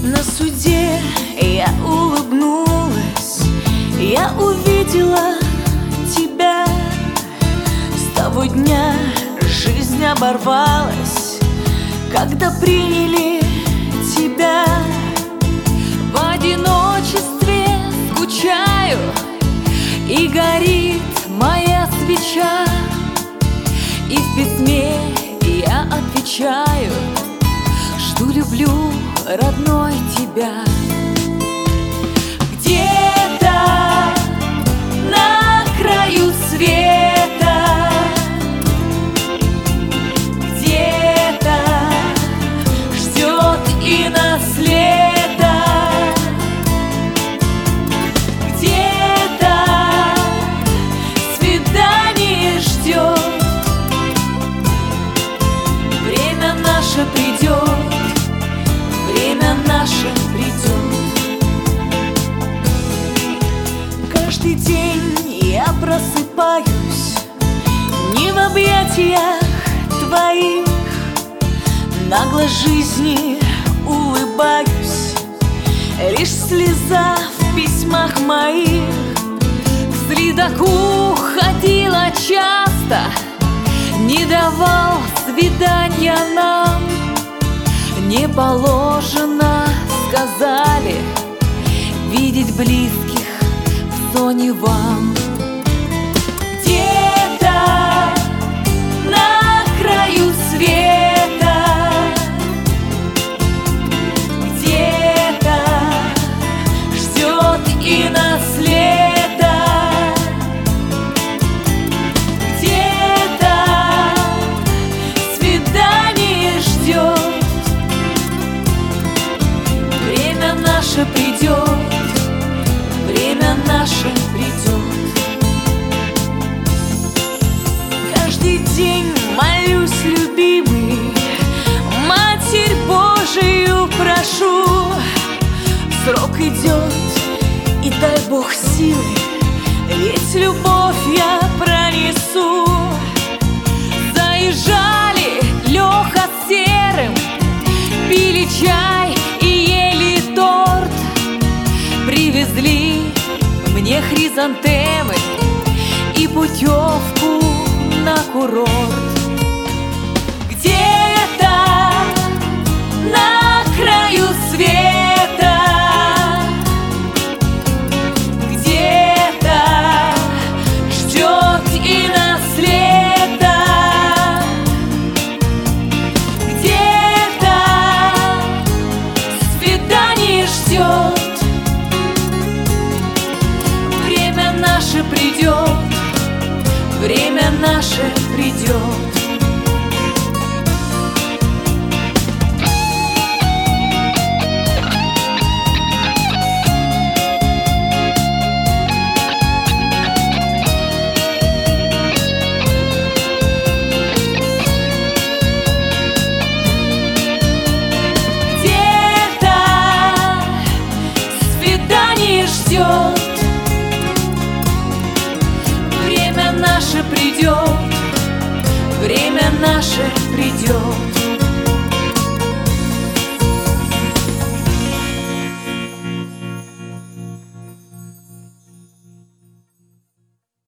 На суде я улыбнулась, я увидела тебя. С того дня жизнь оборвалась, когда приняли тебя. В одиночестве скучаю, и горит моя свеча, и в письме я отвечаю, что люблю, родной, тебя. Где-то на краю света, где-то ждет и нас лето, где-то свидание ждет. Время наше придет, время наше придет. Каждый день я просыпаюсь не в объятиях твоих, нагло жизни улыбаюсь, лишь слеза в письмах моих. К следаку ходила часто, не давал свидания нам. Не положено, сказали, видеть близких в соне вам. Где-то на краю света, где-то ждет и нас лето, где-то свидание ждет. Время наше придет, время наше придет. Каждый день молюсь, любимый, Матерь Божию прошу. Срок идет, и дай Бог силы, ведь любовь я пронесу. Заезжали Леха с Серым, пили чай и ели торт. Привезли мне хризантемы и путевку на курорт. Где-то на краю света, где-то ждет и нас лето, где-то свидание ждет. Время наше придет, время наше придет.